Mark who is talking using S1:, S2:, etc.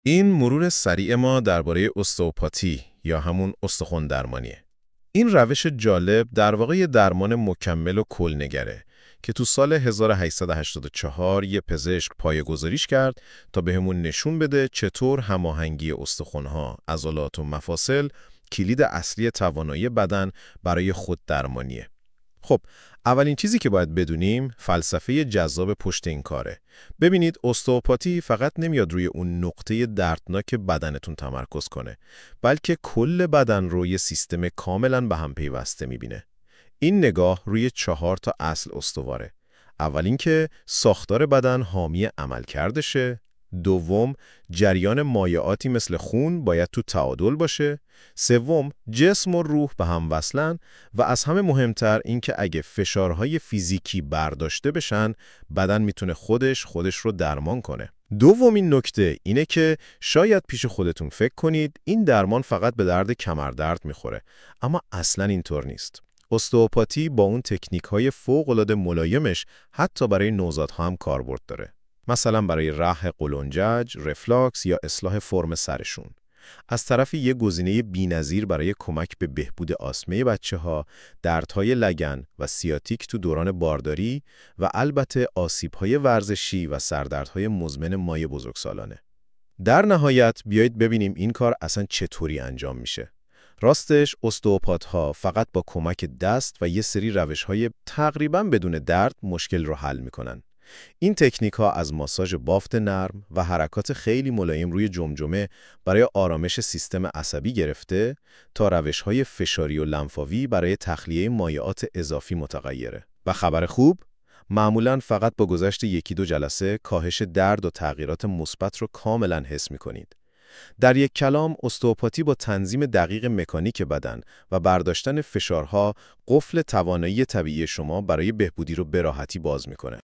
S1: این مرور سریع ما درباره استئوپاتی یا همون استخوان درمانیه. این روش جالب در واقع یه درمان مکمل و کلنگره که تو سال 1884 یه پزشک پایه‌گذاریش کرد تا بهمون نشون بده چطور هماهنگی استخوان‌ها، عضلات و مفاصل کلید اصلی توانایی بدن برای خوددرمانیه. خب، اولین چیزی که باید بدونیم فلسفه جذاب پشت این کاره. ببینید استئوپاتی فقط نمیاد روی اون نقطه دردناک بدنتون تمرکز کنه، بلکه کل بدن رو یه سیستم کاملاً به هم پیوسته میبینه. این نگاه روی 4 تا اصل استواره. اول اینکه ساختار بدن حامی عملکردشه. دوم، جریان مایعاتی مثل خون باید تو تعادل باشه. سوم، جسم و روح به هم وصلن و از همه مهمتر اینکه اگه فشارهای فیزیکی برداشته بشن، بدن میتونه خودش رو درمان کنه. دومین نکته اینه که شاید پیش خودتون فکر کنید این درمان فقط به درد کمردرد میخوره، اما اصلاً اینطور نیست. استئوپاتی با اون تکنیک‌های فوق‌العاده ملایمش حتی برای نوزادها هم کاربرد داره. مثلا برای رحم قولنجج، رفلاکس یا اصلاح فرم سرشون. از طرفی یه گزینه بی‌نظیر برای کمک به بهبود آسمه بچه‌ها، دردهای لگن و سیاتیک تو دوران بارداری و البته آسیب‌های ورزشی و سردردهای مزمن مایع بزرگسالانه. در نهایت بیایید ببینیم این کار اصلا چطوری انجام میشه. راستش استئوپات‌ها فقط با کمک دست و یه سری روش‌های تقریباً بدون درد مشکل رو حل میکنن. این تکنیک‌ها از ماساژ بافت نرم و حرکات خیلی ملایم روی جمجمه برای آرامش سیستم عصبی گرفته تا روش‌های فشاری و لنفاوی برای تخلیه مایعات اضافی متغیره. و خبر خوب، معمولاً فقط با گذشت 1-2 جلسه کاهش درد و تغییرات مثبت رو کاملاً حس می‌کنید. در یک کلام، استئوپاتی با تنظیم دقیق مکانیک بدن و برداشتن فشارها قفل توانایی طبیعی شما برای بهبودی رو به راحتی باز می‌کنه.